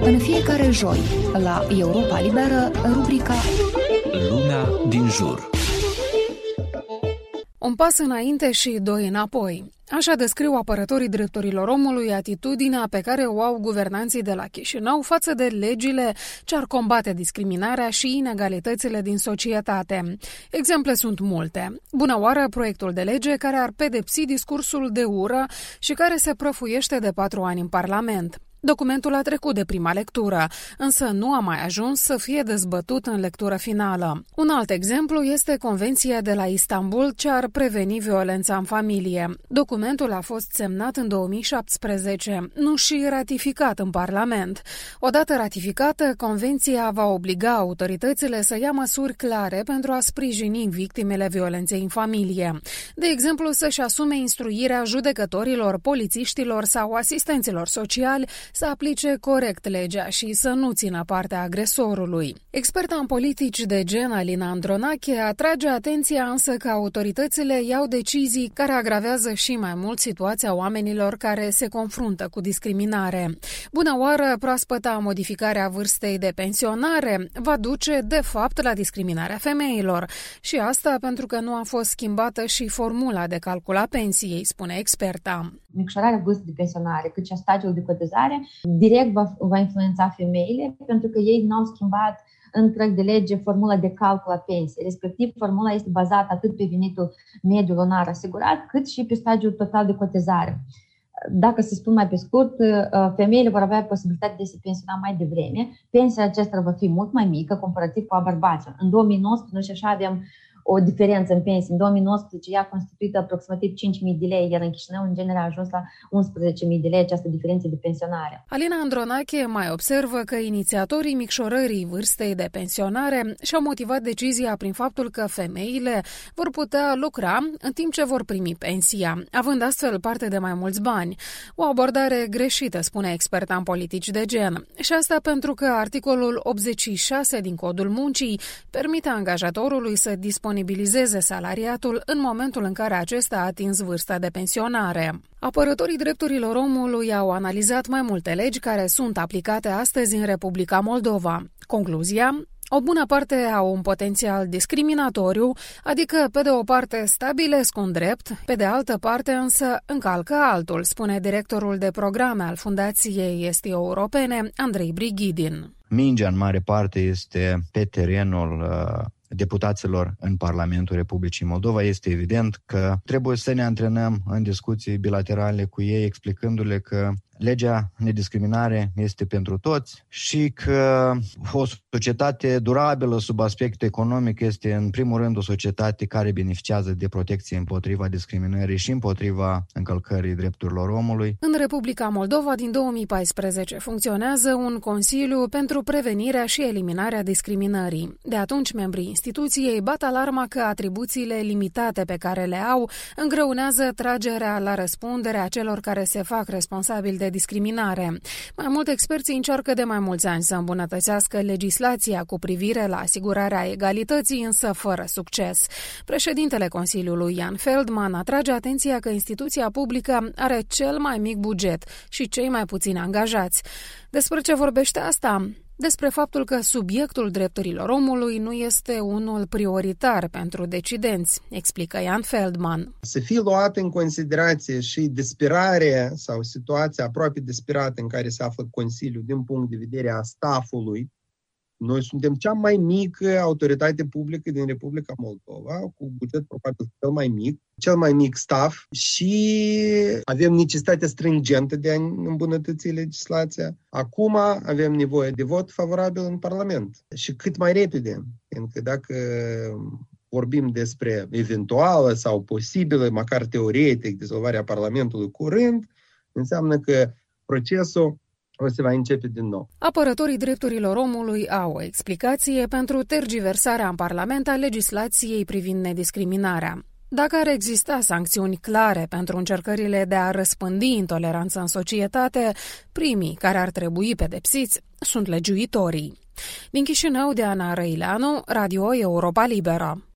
În fiecare joi, la Europa Liberă, rubrica Lumea din jur. Un pas înainte și doi înapoi. Așa descriu apărătorii drepturilor omului atitudinea pe care o au guvernanții de la Chișinău față de legile ce ar combate discriminarea și inegalitățile din societate. Exemple sunt multe. Bună oară, proiectul de lege care ar pedepsi discursul de ură și care se prăfuiește de 4 ani în Parlament. Documentul a trecut de prima lectură, însă nu a mai ajuns să fie dezbătut în lectură finală. Un alt exemplu este Convenția de la Istanbul ce ar preveni violența în familie. Documentul a fost semnat în 2017, nu și ratificat în Parlament. Odată ratificată, Convenția va obliga autoritățile să ia măsuri clare pentru a sprijini victimele violenței în familie. De exemplu, să-și asume instruirea judecătorilor, polițiștilor sau asistenților sociali să aplice corect legea și să nu țină partea agresorului. Experta în politici de gen Alina Andronache atrage atenția însă că autoritățile iau decizii care agravează și mai mult situația oamenilor care se confruntă cu discriminare. Bună oară, proaspăta modificare a vârstei de pensionare va duce de fapt la discriminarea femeilor și asta pentru că nu a fost schimbată și formula de calcul a pensiei, spune experta. Micșorarea vârstei de pensionare, cât și a stadiului de cotizare, direct va influența femeile, pentru că ei nu au schimbat în proiect de lege formula de calcul a pensiei. Respectiv, formula este bazată atât pe venitul mediu lunar asigurat, cât și pe stadiul total de cotizare. Dacă să spun mai pe scurt, femeile vor avea posibilitatea de se pensiona mai devreme. Pensia acestora va fi mult mai mică comparativ cu a bărbaților. În 2019 noi și așa avem o diferență în pensie. În 2019 ea a constituit aproximativ 5.000 de lei, iar în Chișinău în general a ajuns la 11.000 de lei această diferență de pensionare. Alina Andronache mai observă că inițiatorii micșorării vârstei de pensionare și-au motivat decizia prin faptul că femeile vor putea lucra în timp ce vor primi pensia, având astfel parte de mai mulți bani. O abordare greșită, spune experta în politici de gen. Și asta pentru că articolul 86 din Codul Muncii permite angajatorului să disponibilizeze salariatul în momentul în care acesta a atins vârsta de pensionare. Apărătorii drepturilor omului au analizat mai multe legi care sunt aplicate astăzi în Republica Moldova. Concluzia? O bună parte au un potențial discriminatoriu, adică pe de o parte stabilesc un drept, pe de altă parte însă încalcă altul, spune directorul de programe al Fundației Estii Europene, Andrei Brighidin. Mingea în mare parte este pe terenul deputaților în Parlamentul Republicii Moldova. Este evident că trebuie să ne antrenăm în discuții bilaterale cu ei, explicându-le că legea nediscriminare este pentru toți și că o societate durabilă sub aspect economic este în primul rând o societate care beneficiază de protecție împotriva discriminării și împotriva încălcării drepturilor omului. În Republica Moldova din 2014 funcționează un Consiliu pentru prevenirea și eliminarea discriminării. De atunci, membrii instituției bat alarma că atribuțiile limitate pe care le au îngreunează tragerea la răspundere a celor care se fac responsabili de discriminare. Mai mult, experții încearcă de mai mulți ani să îmbunătățească legislația cu privire la asigurarea egalității, însă fără succes. Președintele Consiliului, Jan Feldman, atrage atenția că instituția publică are cel mai mic buget și cei mai puțini angajați. Despre ce vorbește asta? Despre faptul că subiectul drepturilor omului nu este unul prioritar pentru decidenți, explică Jan Feldman. Să fie luată în considerație și disperarea sau situația aproape disperată în care se află Consiliul din punct de vedere a staffului. Noi suntem cea mai mică autoritate publică din Republica Moldova, cu buget probabil cel mai mic staff și avem necesitatea stringentă de a îmbunătăți legislația. Acum avem nevoie de vot favorabil în Parlament și cât mai repede, pentru că dacă vorbim despre eventuală sau posibilă, măcar teoretic, dizolvarea Parlamentului curând, înseamnă că procesul o se va începe din nou. Apărătorii drepturilor omului au o explicație pentru tergiversarea în Parlament a legislației privind nediscriminarea. Dacă ar exista sancțiuni clare pentru încercările de a răspândi intoleranță în societate, primii care ar trebui pedepsiți sunt legiuitorii. Din Chișinău, Diana Răileanu, Radio Europa Liberă.